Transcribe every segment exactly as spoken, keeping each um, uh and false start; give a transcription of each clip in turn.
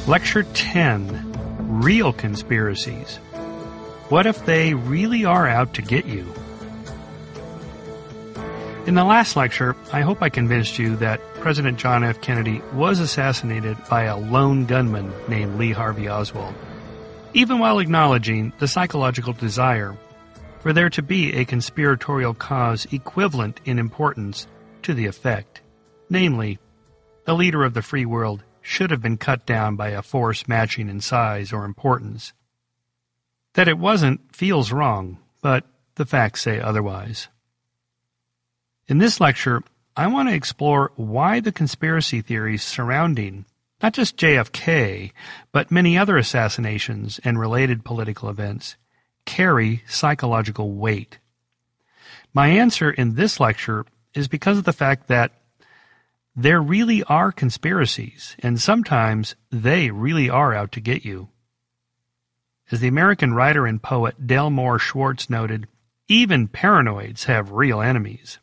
Lecture ten, Real Conspiracies. What if they really are out to get you? In the last lecture, I hope I convinced you that President John F. Kennedy was assassinated by a lone gunman named Lee Harvey Oswald, even while acknowledging the psychological desire for there to be a conspiratorial cause equivalent in importance to the effect. Namely, the leader of the free world should have been cut down by a force matching in size or importance. That it wasn't feels wrong, but the facts say otherwise. In this lecture, I want to explore why the conspiracy theories surrounding not just J F K, but many other assassinations and related political events carry psychological weight. My answer in this lecture is because of the fact that there really are conspiracies, and sometimes they really are out to get you. As the American writer and poet Delmore Schwartz noted, even paranoids have real enemies.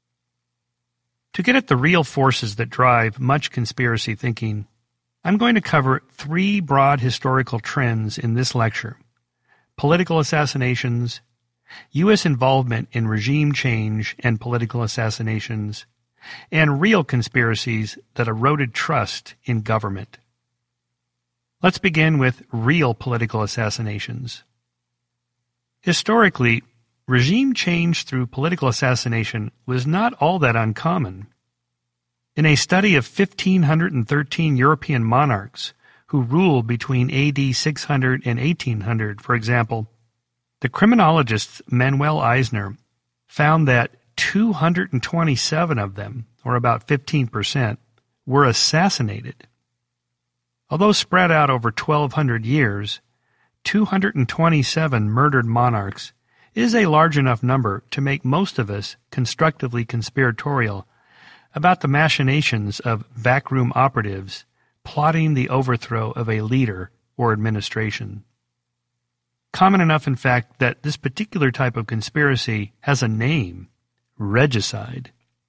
To get at the real forces that drive much conspiracy thinking, I'm going to cover three broad historical trends in this lecture: political assassinations, U S involvement in regime change and political assassinations, and real conspiracies that eroded trust in government. Let's begin with real political assassinations. Historically, regime change through political assassination was not all that uncommon. In a study of one thousand five hundred thirteen European monarchs who ruled between A D six hundred and eighteen hundred, for example, the criminologist Manuel Eisner found that two hundred twenty-seven of them, or about fifteen percent, were assassinated. Although spread out over twelve hundred years, two hundred twenty-seven murdered monarchs is a large enough number to make most of us constructively conspiratorial about the machinations of backroom operatives plotting the overthrow of a leader or administration. Common enough, in fact, that this particular type of conspiracy has a name: regicide.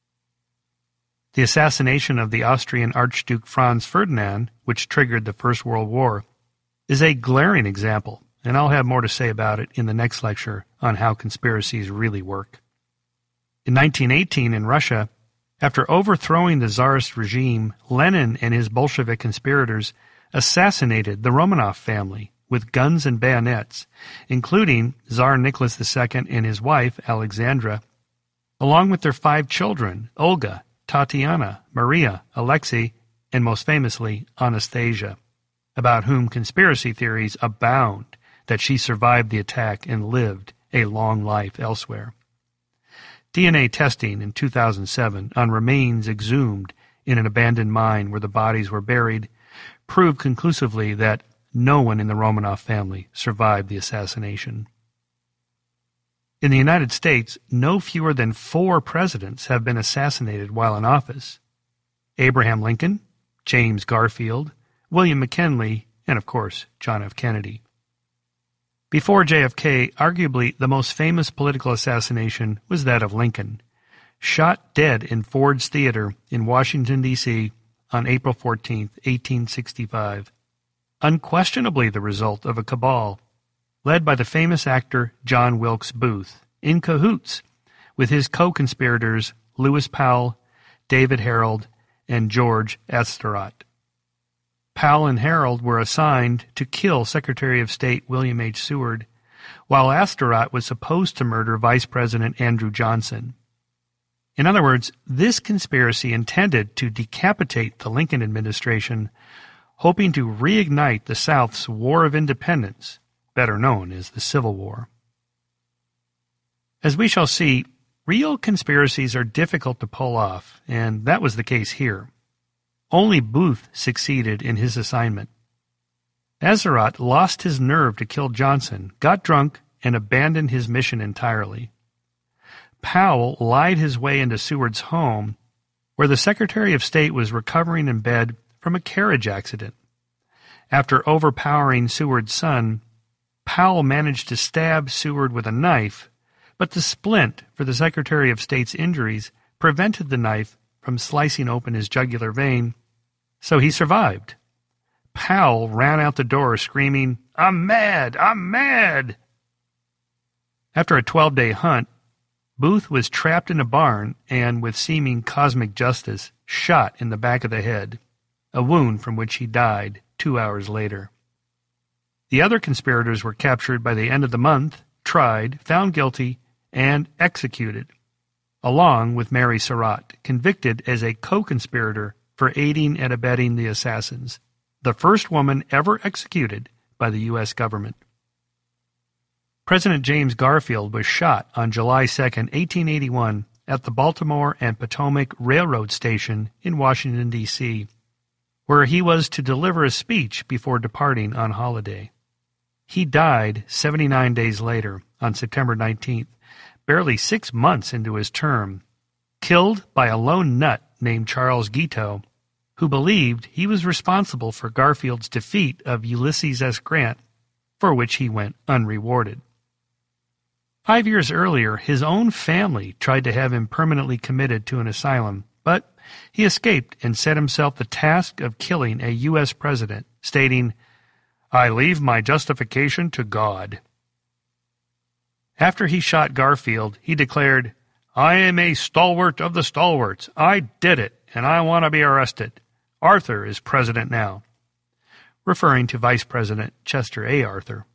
The assassination of the Austrian Archduke Franz Ferdinand, which triggered the First World War, is a glaring example, and I'll have more to say about it in the next lecture on how conspiracies really work. In nineteen eighteen in Russia, after overthrowing the Tsarist regime, Lenin and his Bolshevik conspirators assassinated the Romanov family with guns and bayonets, including Tsar Nicholas the Second and his wife, Alexandra, along with their five children, Olga, Tatiana, Maria, Alexei, and most famously, Anastasia, about whom conspiracy theories abound that she survived the attack and lived a long life elsewhere. D N A testing in two thousand seven on remains exhumed in an abandoned mine where the bodies were buried proved conclusively that no one in the Romanov family survived the assassination. In the United States, no fewer than four presidents have been assassinated while in office: Abraham Lincoln, James Garfield, William McKinley, and of course, John F. Kennedy. Before J F K, arguably the most famous political assassination was that of Lincoln, shot dead in Ford's Theater in Washington, D C on April fourteenth, eighteen sixty-five, unquestionably the result of a cabal led by the famous actor John Wilkes Booth, in cahoots with his co-conspirators Lewis Powell, David Harold, and George Atzerodt. Powell and Harold were assigned to kill Secretary of State William H. Seward, while Atzerodt was supposed to murder Vice President Andrew Johnson. In other words, this conspiracy intended to decapitate the Lincoln administration, hoping to reignite the South's War of Independence, better known as the Civil War. As we shall see, real conspiracies are difficult to pull off, and that was the case here. Only Booth succeeded in his assignment. Atzerodt lost his nerve to kill Johnson, got drunk, and abandoned his mission entirely. Powell lied his way into Seward's home, where the Secretary of State was recovering in bed from a carriage accident. After overpowering Seward's son, Powell managed to stab Seward with a knife, but the splint for the Secretary of State's injuries prevented the knife from slicing open his jugular vein, so he survived. Powell ran out the door screaming, "I'm mad! I'm mad!" After a twelve-day hunt, Booth was trapped in a barn and, with seeming cosmic justice, shot in the back of the head, a wound from which he died two hours later. The other conspirators were captured by the end of the month, tried, found guilty, and executed, along with Mary Surratt, convicted as a co-conspirator for aiding and abetting the assassins, the first woman ever executed by the U S government. President James Garfield was shot on July second, eighteen eighty-one, at the Baltimore and Potomac Railroad Station in Washington, D C, where he was to deliver a speech before departing on holiday. He died seventy-nine days later, on September nineteenth, barely six months into his term, killed by a lone nut named Charles Guiteau, who believed he was responsible for Garfield's defeat of Ulysses S. Grant, for which he went unrewarded. Five years earlier, his own family tried to have him permanently committed to an asylum, but he escaped and set himself the task of killing a U S president, stating, "I leave my justification to God." After he shot Garfield, he declared, "I am a stalwart of the stalwarts. I did it, and I want to be arrested. Arthur is president now," referring to Vice President Chester A. Arthur.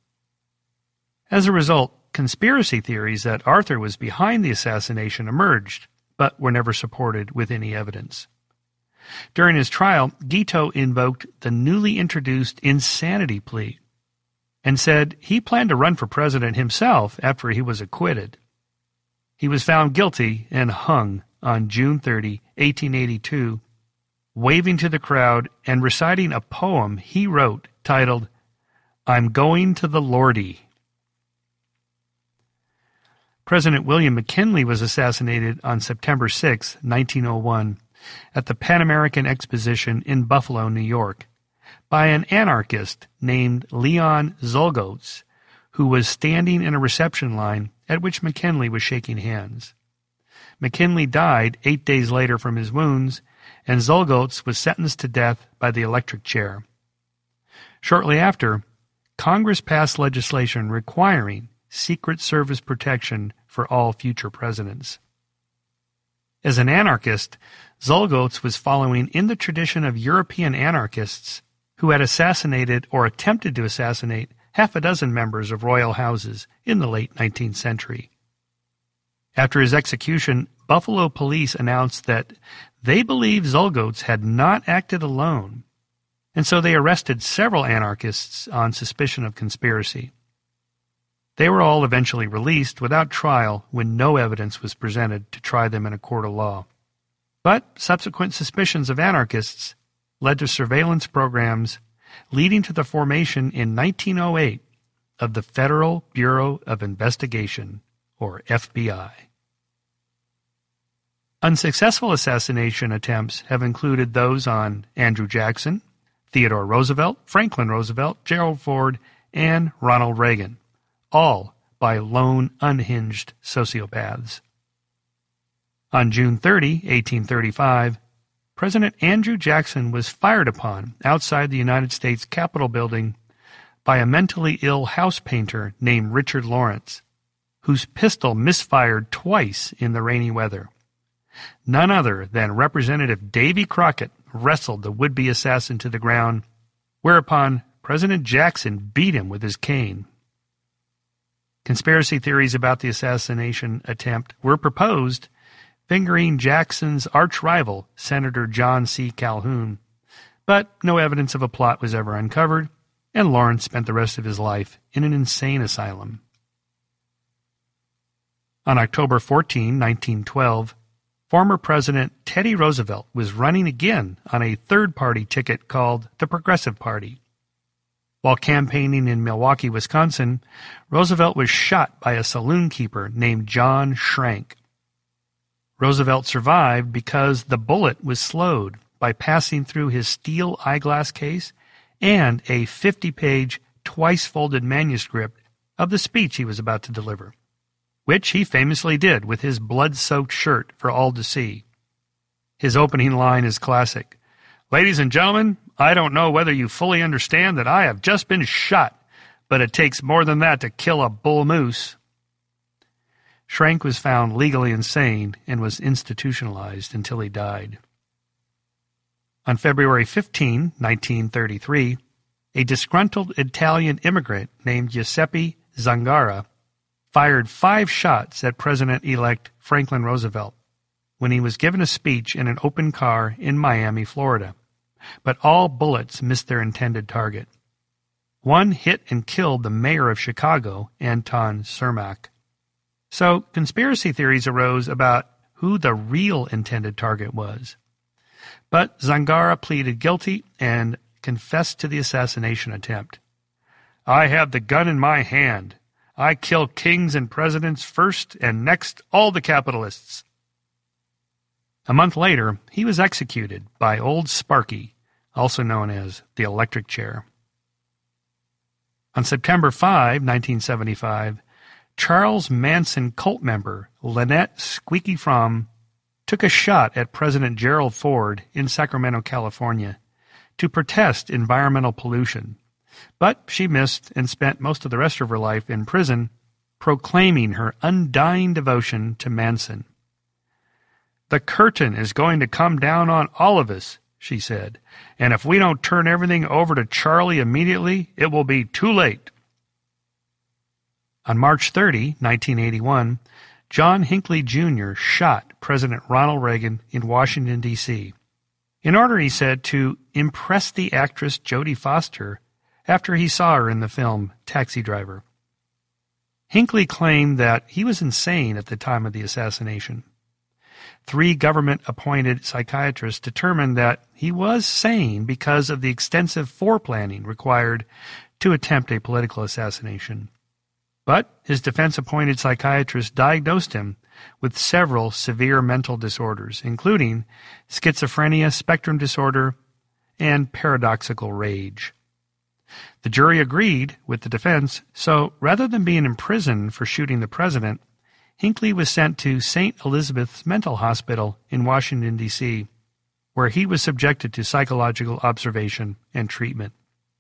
As a result, conspiracy theories that Arthur was behind the assassination emerged, but were never supported with any evidence. During his trial, Guiteau invoked the newly introduced insanity plea and said he planned to run for president himself after he was acquitted. He was found guilty and hung on June thirtieth, eighteen eighty-two, waving to the crowd and reciting a poem he wrote titled, "I'm Going to the Lordy." President William McKinley was assassinated on September sixth, nineteen oh one, at the Pan American Exposition in Buffalo, New York, by an anarchist named Leon Czolgosz, who was standing in a reception line at which McKinley was shaking hands. McKinley died eight days later from his wounds, and Czolgosz was sentenced to death by the electric chair. Shortly after, Congress passed legislation requiring Secret Service protection for all future presidents. As an anarchist, Czolgosz was following in the tradition of European anarchists who had assassinated or attempted to assassinate half a dozen members of royal houses in the late nineteenth century. After his execution, Buffalo police announced that they believed Czolgosz had not acted alone, and so they arrested several anarchists on suspicion of conspiracy. They were all eventually released without trial when no evidence was presented to try them in a court of law. But subsequent suspicions of anarchists led to surveillance programs leading to the formation in nineteen oh eight of the Federal Bureau of Investigation, or F B I. Unsuccessful assassination attempts have included those on Andrew Jackson, Theodore Roosevelt, Franklin Roosevelt, Gerald Ford, and Ronald Reagan, all by lone, unhinged sociopaths. On June thirtieth, eighteen thirty-five, President Andrew Jackson was fired upon outside the United States Capitol building by a mentally ill house painter named Richard Lawrence, whose pistol misfired twice in the rainy weather. None other than Representative Davy Crockett wrestled the would-be assassin to the ground, whereupon President Jackson beat him with his cane. Conspiracy theories about the assassination attempt were proposed, fingering Jackson's arch-rival, Senator John C. Calhoun, but no evidence of a plot was ever uncovered, and Lawrence spent the rest of his life in an insane asylum. On October fourteenth, nineteen twelve, former President Teddy Roosevelt was running again on a third-party ticket called the Progressive Party. While campaigning in Milwaukee, Wisconsin, Roosevelt was shot by a saloon keeper named John Schrank. Roosevelt survived because the bullet was slowed by passing through his steel eyeglass case and a fifty-page, twice-folded manuscript of the speech he was about to deliver, which he famously did with his blood-soaked shirt for all to see. His opening line is classic. "Ladies and gentlemen, I don't know whether you fully understand that I have just been shot, but it takes more than that to kill a bull moose. Schrank was found legally insane and was institutionalized until he died. On February fifteenth, nineteen thirty-three, a disgruntled Italian immigrant named Giuseppe Zangara fired five shots at President-elect Franklin Roosevelt when he was given a speech in an open car in Miami, Florida, but all bullets missed their intended target. One hit and killed the mayor of Chicago, Anton Cermak. So conspiracy theories arose about who the real intended target was. But Zangara pleaded guilty and confessed to the assassination attempt. I have the gun in my hand. I kill kings and presidents first, and next all the capitalists. A month later, he was executed by Old Sparky, also known as the electric chair. On September fifth, nineteen seventy-five, Charles Manson cult member Lynette Squeaky Fromm took a shot at President Gerald Ford in Sacramento, California, to protest environmental pollution, but she missed and spent most of the rest of her life in prison, proclaiming her undying devotion to Manson. The curtain is going to come down on all of us, she said, and if we don't turn everything over to Charlie immediately, it will be too late. On March thirtieth, nineteen eighty-one, John Hinckley Junior shot President Ronald Reagan in Washington, D C, in order, he said, to impress the actress Jodie Foster after he saw her in the film Taxi Driver. Hinckley claimed that he was insane at the time of the assassination. Three government-appointed psychiatrists determined that he was sane because of the extensive foreplanning required to attempt a political assassination. But his defense-appointed psychiatrist diagnosed him with several severe mental disorders, including schizophrenia, spectrum disorder, and paradoxical rage. The jury agreed with the defense, so rather than being imprisoned for shooting the president, Hinckley was sent to Saint Elizabeth's Mental Hospital in Washington, D C, where he was subjected to psychological observation and treatment.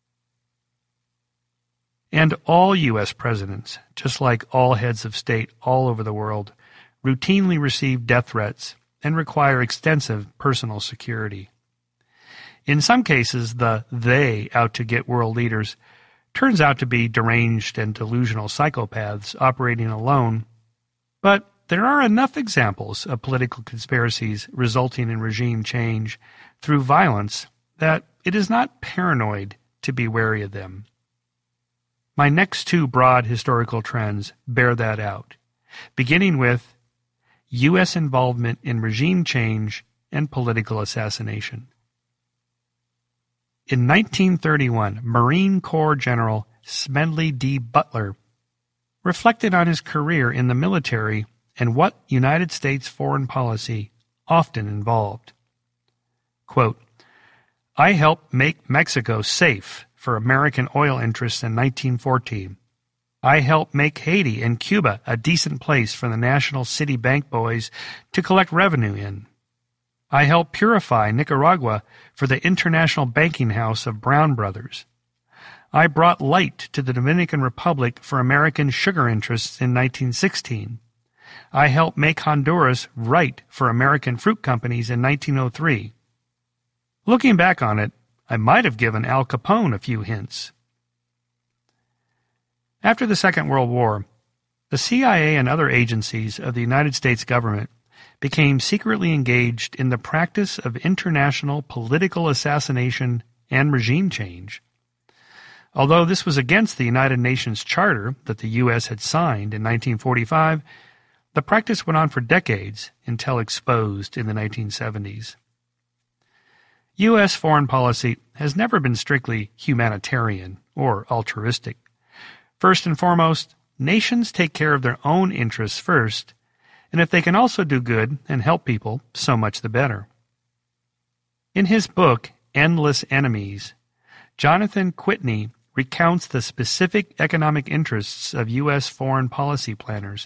And all U S presidents, just like all heads of state all over the world, routinely receive death threats and require extensive personal security. In some cases, the they out to get world leaders turns out to be deranged and delusional psychopaths operating alone, but there are enough examples of political conspiracies resulting in regime change through violence that it is not paranoid to be wary of them. My next two broad historical trends bear that out, beginning with U S involvement in regime change and political assassination. In nineteen thirty-one, Marine Corps General Smedley D. Butler reflected on his career in the military and what United States foreign policy often involved. Quote, I helped make Mexico safe for American oil interests in nineteen fourteen. I helped make Haiti and Cuba a decent place for the national city bank boys to collect revenue in. I helped purify Nicaragua for the international banking house of Brown Brothers. I brought light to the Dominican Republic for American sugar interests in nineteen sixteen. I helped make Honduras right for American fruit companies in nineteen oh three. Looking back on it, I might have given Al Capone a few hints. After the Second World War, the C I A and other agencies of the United States government became secretly engaged in the practice of international political assassination and regime change. Although this was against the United Nations Charter that the U S had signed in nineteen forty-five, the practice went on for decades until exposed in the nineteen seventies. U S foreign policy has never been strictly humanitarian or altruistic. First and foremost, nations take care of their own interests first, and if they can also do good and help people, so much the better. In his book, Endless Enemies, Jonathan Whitney recounts the specific economic interests of U S foreign policy planners,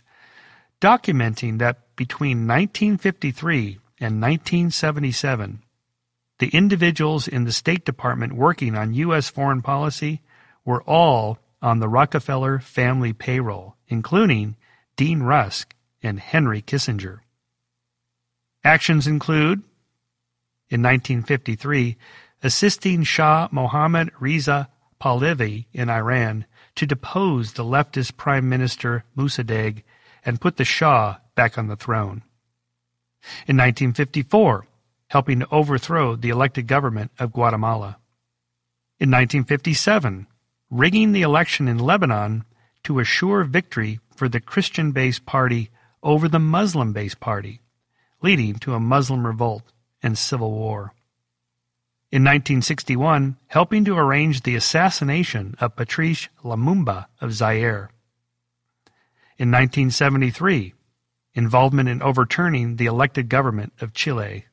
documenting that between nineteen fifty-three and nineteen seventy-seven, the individuals in the State Department working on U S foreign policy were all on the Rockefeller family payroll, including Dean Rusk and Henry Kissinger. Actions include, in nineteen fifty-three, assisting Shah Mohammad Reza Pahlavi in Iran to depose the leftist Prime Minister Mossadegh and put the Shah back on the throne. In nineteen fifty-four, helping to overthrow the elected government of Guatemala. In nineteen fifty-seven, rigging the election in Lebanon to assure victory for the Christian-based party over the Muslim-based party, leading to a Muslim revolt and civil war. In nineteen sixty-one, helping to arrange the assassination of Patrice Lumumba of Zaire. In nineteen seventy-three, involvement in overturning the elected government of Chile.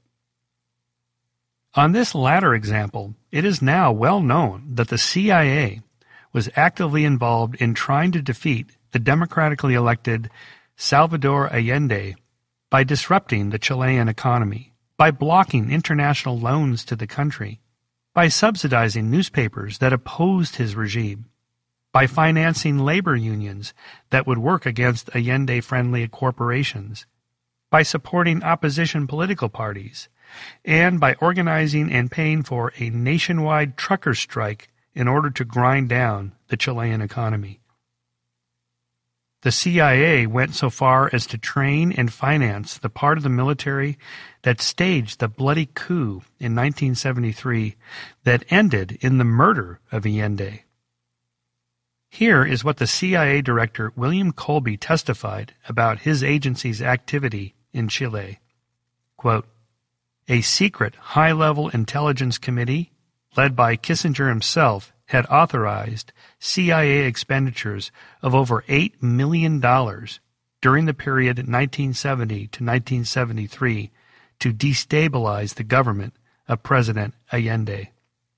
On this latter example, it is now well known that the C I A was actively involved in trying to defeat the democratically elected Salvador Allende by disrupting the Chilean economy, by blocking international loans to the country, by subsidizing newspapers that opposed his regime, by financing labor unions that would work against Allende-friendly corporations, by supporting opposition political parties, and by organizing and paying for a nationwide trucker strike in order to grind down the Chilean economy. The C I A went so far as to train and finance the part of the military that staged the bloody coup in nineteen seventy-three that ended in the murder of Allende. Here is what the C I A director William Colby testified about his agency's activity in Chile. Quote, "A secret high-level intelligence committee, led by Kissinger himself, had authorized C I A expenditures of over eight million dollars during the period nineteen seventy to nineteen seventy-three to destabilize the government of President Allende."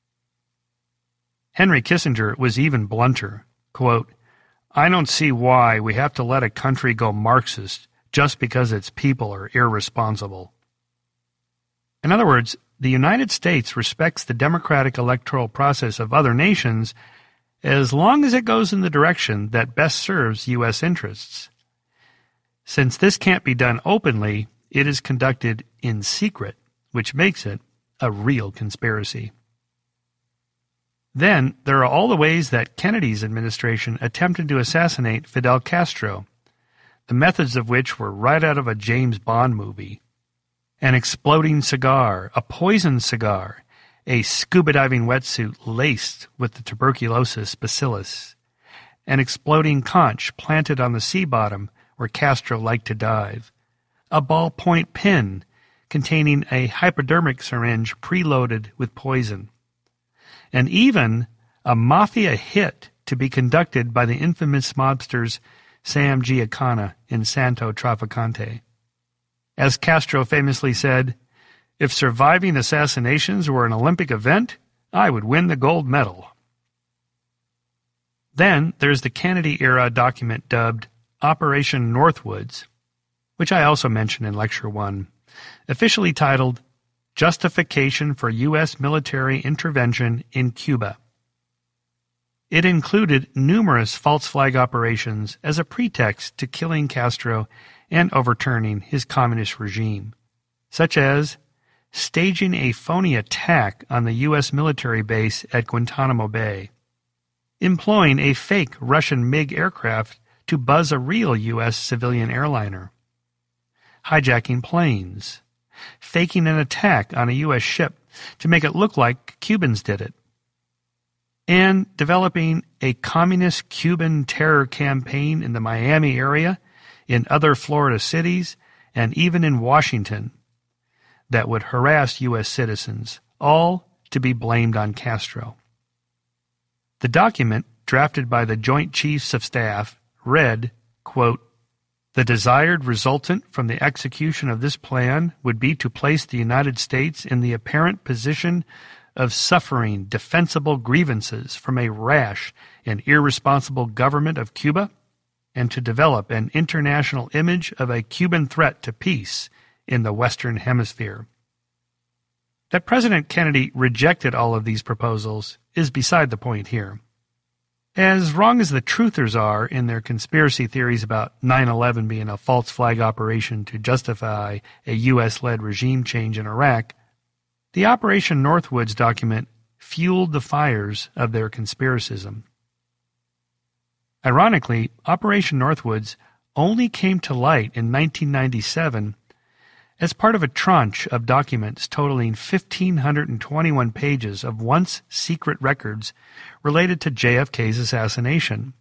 Henry Kissinger was even blunter. Quote, "I don't see why we have to let a country go Marxist just because its people are irresponsible." In other words, the United States respects the democratic electoral process of other nations as long as it goes in the direction that best serves U S interests. Since this can't be done openly, it is conducted in secret, which makes it a real conspiracy. Then there are all the ways that Kennedy's administration attempted to assassinate Fidel Castro, the methods of which were right out of a James Bond movie. An exploding cigar, a poisoned cigar, a scuba diving wetsuit laced with the tuberculosis bacillus, an exploding conch planted on the sea bottom where Castro liked to dive, a ballpoint pen containing a hypodermic syringe preloaded with poison, and even a mafia hit to be conducted by the infamous mobsters Sam Giancana and Santo Trafficante. As Castro famously said, "If surviving assassinations were an Olympic event, I would win the gold medal." Then there's the Kennedy-era document dubbed Operation Northwoods, which I also mentioned in Lecture one, officially titled Justification for U S Military Intervention in Cuba. It included numerous false flag operations as a pretext to killing Castro and overturning his communist regime, such as staging a phony attack on the U S military base at Guantanamo Bay, employing a fake Russian MiG aircraft to buzz a real U S civilian airliner, hijacking planes, faking an attack on a U S ship to make it look like Cubans did it, and developing a communist Cuban terror campaign in the Miami area, in other Florida cities, and even in Washington that would harass U S citizens, all to be blamed on Castro. The document, drafted by the Joint Chiefs of Staff, read, quote, "The desired resultant from the execution of this plan would be to place the United States in the apparent position of suffering defensible grievances from a rash and irresponsible government of Cuba, and to develop an international image of a Cuban threat to peace in the Western Hemisphere." That President Kennedy rejected all of these proposals is beside the point here. As wrong as the truthers are in their conspiracy theories about nine eleven being a false flag operation to justify a U S-led regime change in Iraq, the Operation Northwoods document fueled the fires of their conspiracism. Ironically, Operation Northwoods only came to light in nineteen ninety-seven as part of a tranche of documents totaling one thousand five hundred twenty-one pages of once secret records related to J F K's assassination.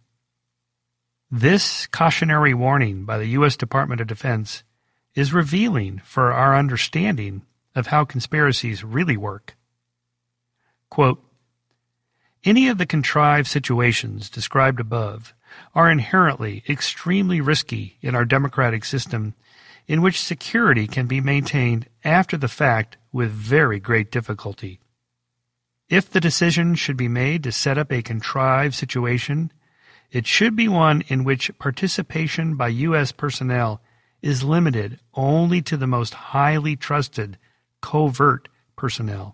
This cautionary warning by the U S Department of Defense is revealing for our understanding of how conspiracies really work. Quote, any of the contrived situations described above are inherently extremely risky in our democratic system, in which security can be maintained after the fact with very great difficulty. If the decision should be made to set up a contrived situation, it should be one in which participation by U S personnel is limited only to the most highly trusted, covert personnel.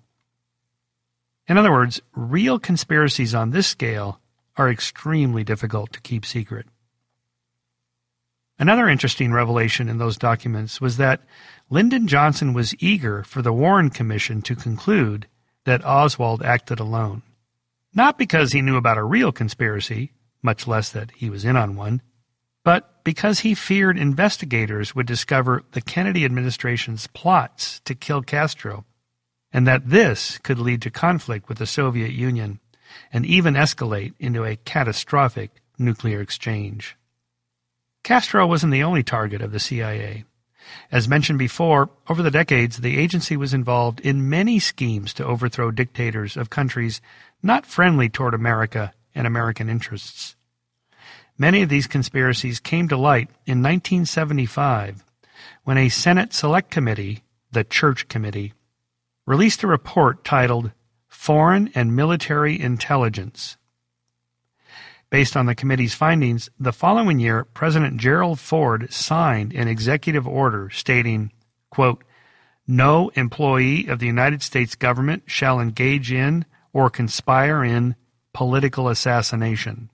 In other words, real conspiracies on this scale are extremely difficult to keep secret. Another interesting revelation in those documents was that Lyndon Johnson was eager for the Warren Commission to conclude that Oswald acted alone. Not because he knew about a real conspiracy, much less that he was in on one, but because he feared investigators would discover the Kennedy administration's plots to kill Castro, and that this could lead to conflict with the Soviet Union and even escalate into a catastrophic nuclear exchange. Castro wasn't the only target of the C I A. As mentioned before, over the decades, the agency was involved in many schemes to overthrow dictators of countries not friendly toward America and American interests. Many of these conspiracies came to light in nineteen seventy-five when a Senate Select Committee, the Church Committee, released a report titled Foreign and Military Intelligence. Based on the committee's findings, the following year, President Gerald Ford signed an executive order stating, quote, no employee of the United States government shall engage in or conspire in political assassination.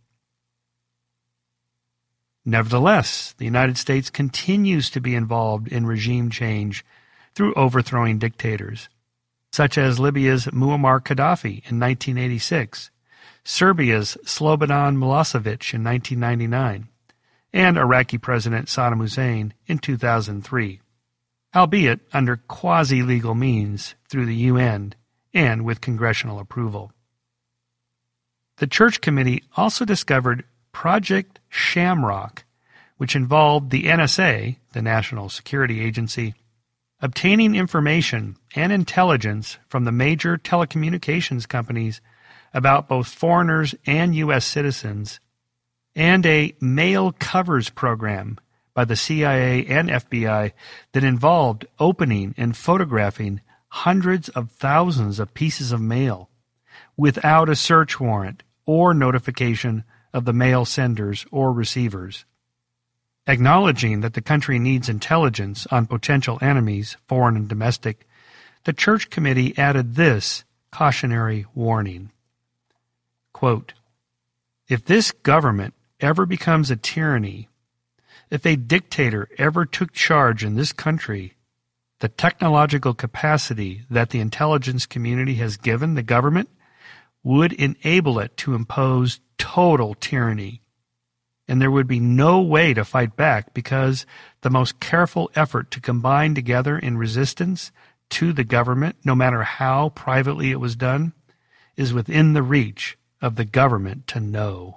Nevertheless, the United States continues to be involved in regime change through overthrowing dictators, such as Libya's Muammar Gaddafi in nineteen eighty-six, Serbia's Slobodan Milosevic in nineteen ninety-nine, and Iraqi President Saddam Hussein in two thousand three, albeit under quasi-legal means through the U N and with congressional approval. The Church Committee also discovered Project Shamrock, which involved the N S A, the National Security Agency, obtaining information and intelligence from the major telecommunications companies about both foreigners and U S citizens, and a mail covers program by the C I A and F B I that involved opening and photographing hundreds of thousands of pieces of mail without a search warrant or notification of the mail senders or receivers. Acknowledging that the country needs intelligence on potential enemies, foreign and domestic, the Church Committee added this cautionary warning. Quote, if this government ever becomes a tyranny, if a dictator ever took charge in this country, the technological capacity that the intelligence community has given the government would enable it to impose total tyranny, and there would be no way to fight back because the most careful effort to combine together in resistance to the government, no matter how privately it was done, is within the reach of the government to know.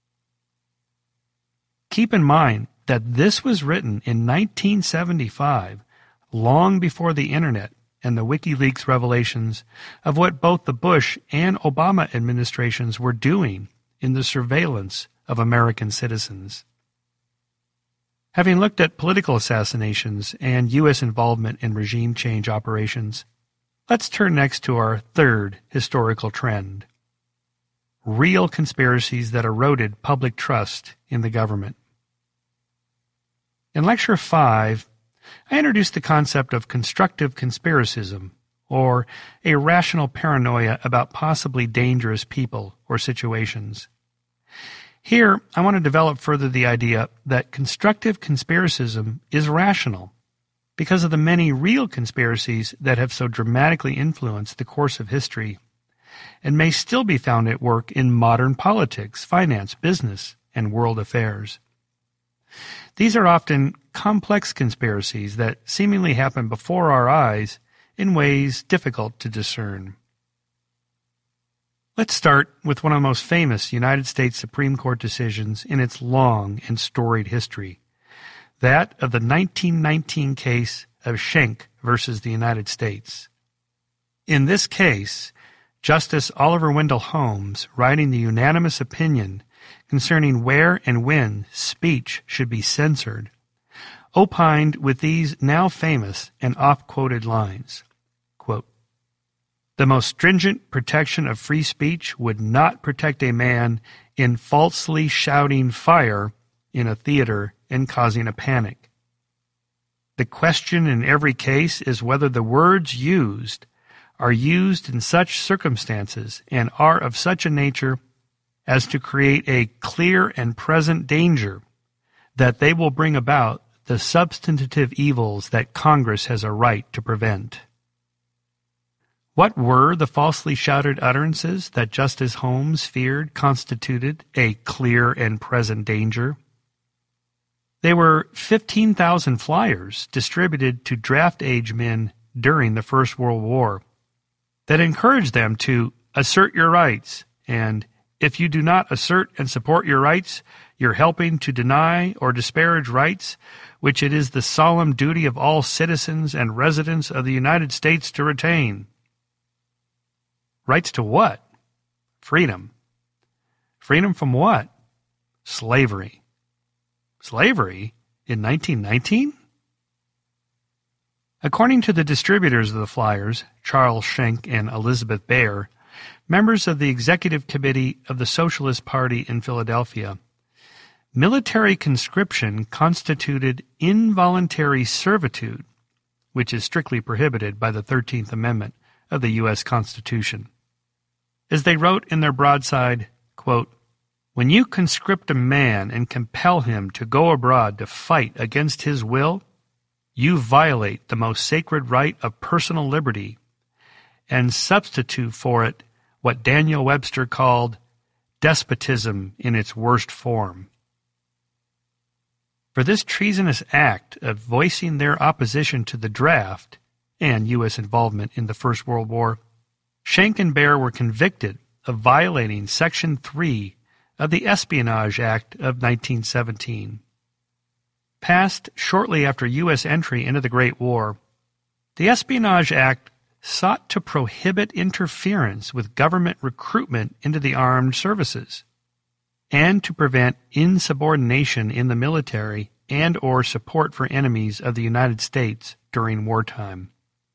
Keep in mind that this was written in nineteen seventy-five, long before the Internet and the WikiLeaks revelations of what both the Bush and Obama administrations were doing in the surveillance of American citizens. Having looked at political assassinations and U S involvement in regime change operations, let's turn next to our third historical trend: real conspiracies that eroded public trust in the government. In Lecture five, I introduced the concept of constructive conspiracism, or a rational paranoia about possibly dangerous people or situations. Here, I want to develop further the idea that constructive conspiracism is rational because of the many real conspiracies that have so dramatically influenced the course of history and may still be found at work in modern politics, finance, business, and world affairs. These are often complex conspiracies that seemingly happen before our eyes in ways difficult to discern. Let's start with one of the most famous United States Supreme Court decisions in its long and storied history, that of the nineteen nineteen case of Schenck versus the United States. In this case, Justice Oliver Wendell Holmes, writing the unanimous opinion concerning where and when speech should be censored, opined with these now famous and oft-quoted lines, quote, "The most stringent protection of free speech would not protect a man in falsely shouting fire in a theater and causing a panic. The question in every case is whether the words used are used in such circumstances and are of such a nature as to create a clear and present danger that they will bring about the substantive evils that Congress has a right to prevent." What were the falsely shouted utterances that Justice Holmes feared constituted a clear and present danger? They were fifteen thousand flyers distributed to draft-age men during the First World War that encouraged them to assert your rights, and if you do not assert and support your rights, you're helping to deny or disparage rights, which it is the solemn duty of all citizens and residents of the United States to retain. Rights to what? Freedom. Freedom from what? Slavery. Slavery? In nineteen nineteen? According to the distributors of the flyers, Charles Schenck and Elizabeth Baer, members of the Executive Committee of the Socialist Party in Philadelphia, military conscription constituted involuntary servitude, which is strictly prohibited by the thirteenth Amendment of the U S Constitution. As they wrote in their broadside, quote, "When you conscript a man and compel him to go abroad to fight against his will, you violate the most sacred right of personal liberty and substitute for it what Daniel Webster called despotism in its worst form." For this treasonous act of voicing their opposition to the draft and U S involvement in the First World War, Schenck and Baer were convicted of violating Section three of the Espionage Act of nineteen seventeen. Passed shortly after U S entry into the Great War, the Espionage Act sought to prohibit interference with government recruitment into the armed services and to prevent insubordination in the military and or support for enemies of the United States during wartime.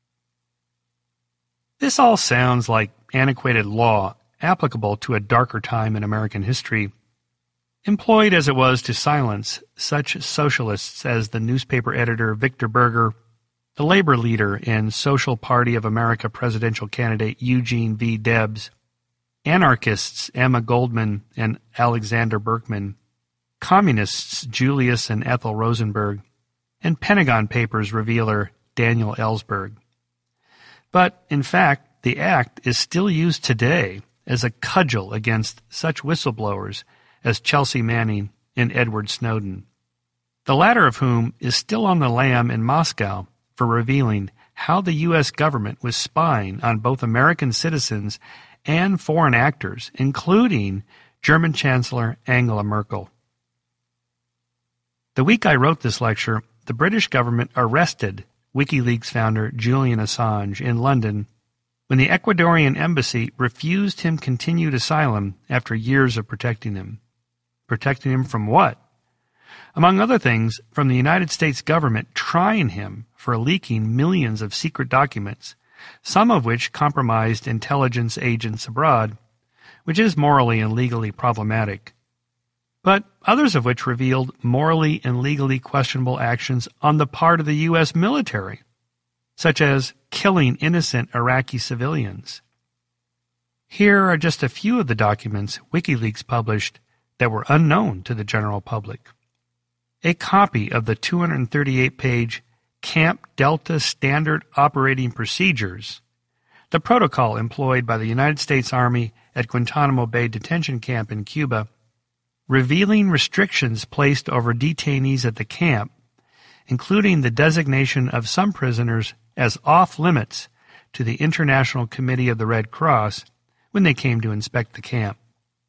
This all sounds like antiquated law applicable to a darker time in American history, employed as it was to silence such socialists as the newspaper editor Victor Berger, the labor leader and Social Party of America presidential candidate Eugene V. Debs, anarchists Emma Goldman and Alexander Berkman, communists Julius and Ethel Rosenberg, and Pentagon Papers revealer Daniel Ellsberg. But, in fact, the act is still used today as a cudgel against such whistleblowers as Chelsea Manning and Edward Snowden, the latter of whom is still on the lam in Moscow for revealing how the U S government was spying on both American citizens and foreign actors, including German Chancellor Angela Merkel. The week I wrote this lecture, the British government arrested WikiLeaks founder Julian Assange in London when the Ecuadorian embassy refused him continued asylum after years of protecting him. Protecting him from what? Among other things, from the United States government trying him for leaking millions of secret documents, some of which compromised intelligence agents abroad, which is morally and legally problematic, but others of which revealed morally and legally questionable actions on the part of the U S military. such as killing innocent Iraqi civilians. Here are just a few of the documents WikiLeaks published that were unknown to the general public. A copy of the two hundred thirty-eight page Camp Delta Standard Operating Procedures, the protocol employed by the United States Army at Guantanamo Bay Detention Camp in Cuba, revealing restrictions placed over detainees at the camp, including the designation of some prisoners as off-limits to the International Committee of the Red Cross when they came to inspect the camp.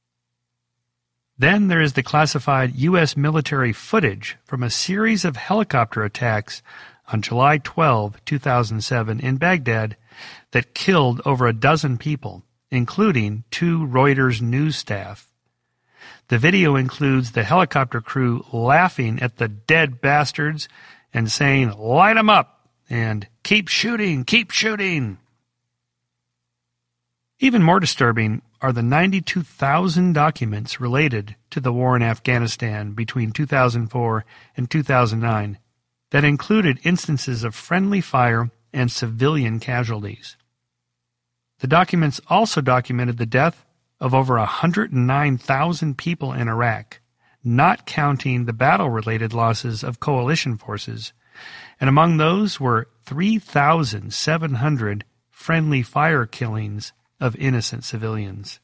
Then there is the classified U S military footage from a series of helicopter attacks on July twelfth, two thousand seven in Baghdad that killed over a dozen people, including two Reuters news staff. The video includes the helicopter crew laughing at the dead bastards and saying, "Light 'em up," and "Keep shooting, keep shooting." Even more disturbing are the ninety-two thousand documents related to the war in Afghanistan between two thousand four and two thousand nine that included instances of friendly fire and civilian casualties. The documents also documented the death of over one hundred nine thousand people in Iraq, not counting the battle-related losses of coalition forces, and among those were three thousand seven hundred friendly fire killings of innocent civilians.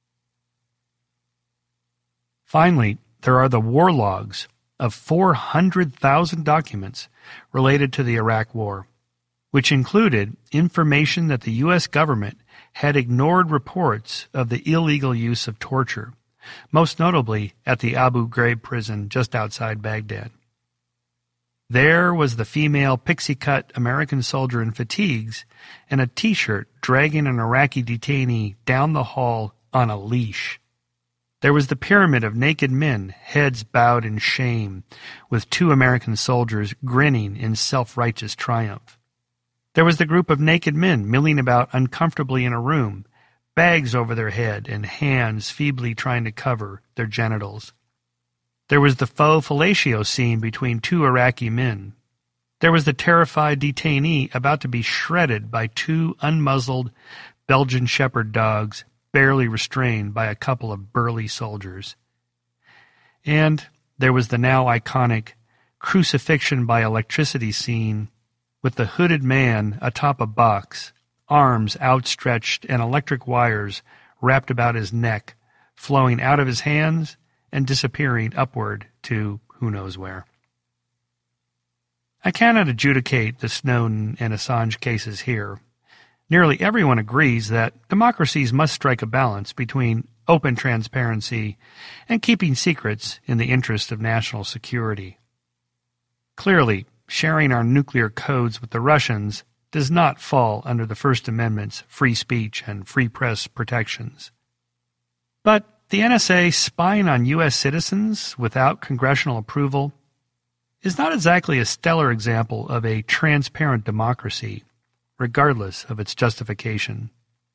Finally, there are the war logs of four hundred thousand documents related to the Iraq War, which included information that the U S government had ignored reports of the illegal use of torture, most notably at the Abu Ghraib prison just outside Baghdad. There was the female pixie-cut American soldier in fatigues and a T-shirt dragging an Iraqi detainee down the hall on a leash. There was the pyramid of naked men, heads bowed in shame, with two American soldiers grinning in self-righteous triumph. There was the group of naked men milling about uncomfortably in a room, bags over their head and hands feebly trying to cover their genitals. There was the faux fellatio scene between two Iraqi men. There was the terrified detainee about to be shredded by two unmuzzled Belgian shepherd dogs, barely restrained by a couple of burly soldiers. And there was the now iconic crucifixion by electricity scene with the hooded man atop a box, arms outstretched and electric wires wrapped about his neck, flowing out of his hands and disappearing upward to who knows where. I cannot adjudicate the Snowden and Assange cases here. Nearly everyone agrees that democracies must strike a balance between open transparency and keeping secrets in the interest of national security. Clearly, sharing our nuclear codes with the Russians does not fall under the First Amendment's free speech and free press protections. But the N S A spying on U S citizens without congressional approval is not exactly a stellar example of a transparent democracy, regardless of its justification.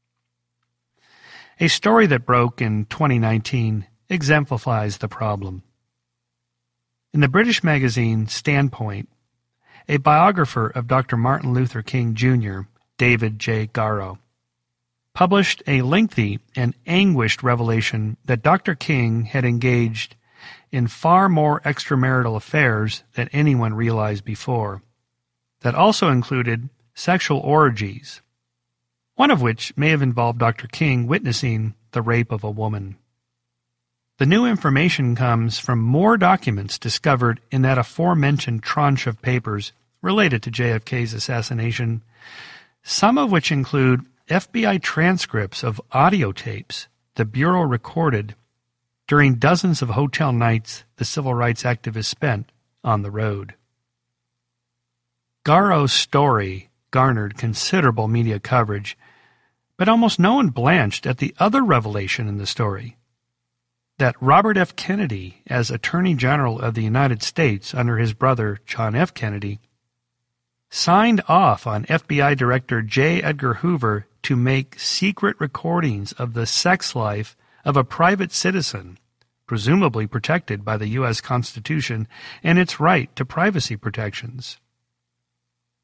A story that broke in twenty nineteen exemplifies the problem. In the British magazine Standpoint, a biographer of Doctor Martin Luther King Junior, David J. Garrow, published a lengthy and anguished revelation that Doctor King had engaged in far more extramarital affairs than anyone realized before, that also included sexual orgies, one of which may have involved Doctor King witnessing the rape of a woman. The new information comes from more documents discovered in that aforementioned tranche of papers related to J F K's assassination, some of which include F B I transcripts of audio tapes the Bureau recorded during dozens of hotel nights the civil rights activists spent on the road. Garrow's story garnered considerable media coverage, but almost no one blanched at the other revelation in the story, that Robert F. Kennedy, as Attorney General of the United States under his brother John F. Kennedy, signed off on F B I Director J. Edgar Hoover to make secret recordings of the sex life of a private citizen, presumably protected by the U S Constitution and its right to privacy protections.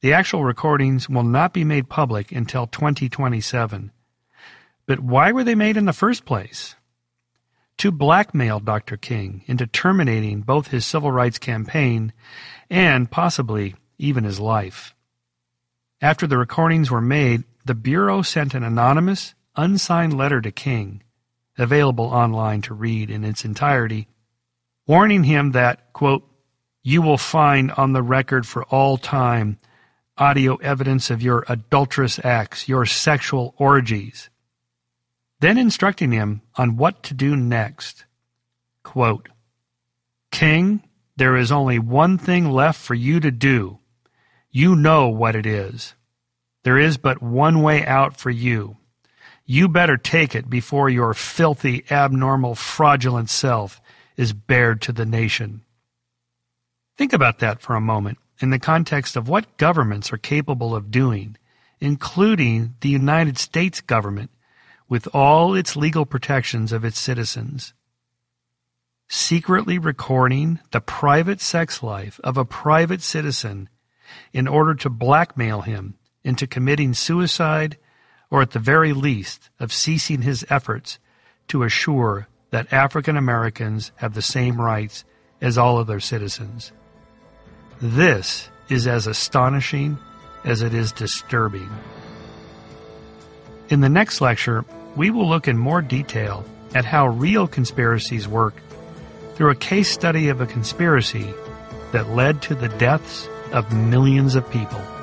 The actual recordings will not be made public until twenty twenty-seven. But why were they made in the first place? To blackmail Doctor King into terminating both his civil rights campaign and possibly even his life. After the recordings were made, the Bureau sent an anonymous, unsigned letter to King, available online to read in its entirety, warning him that, quote, "You will find on the record for all time audio evidence of your adulterous acts, your sexual orgies," then instructing him on what to do next. Quote, "King, there is only one thing left for you to do. You know what it is. There is but one way out for you. You better take it before your filthy, abnormal, fraudulent self is bared to the nation." Think about that for a moment in the context of what governments are capable of doing, including the United States government, with all its legal protections of its citizens. Secretly recording the private sex life of a private citizen in order to blackmail him into committing suicide, or at the very least of ceasing his efforts to assure that African Americans have the same rights as all other citizens. This is as astonishing as it is disturbing. In the next lecture, we will look in more detail at how real conspiracies work through a case study of a conspiracy that led to the deaths of millions of people.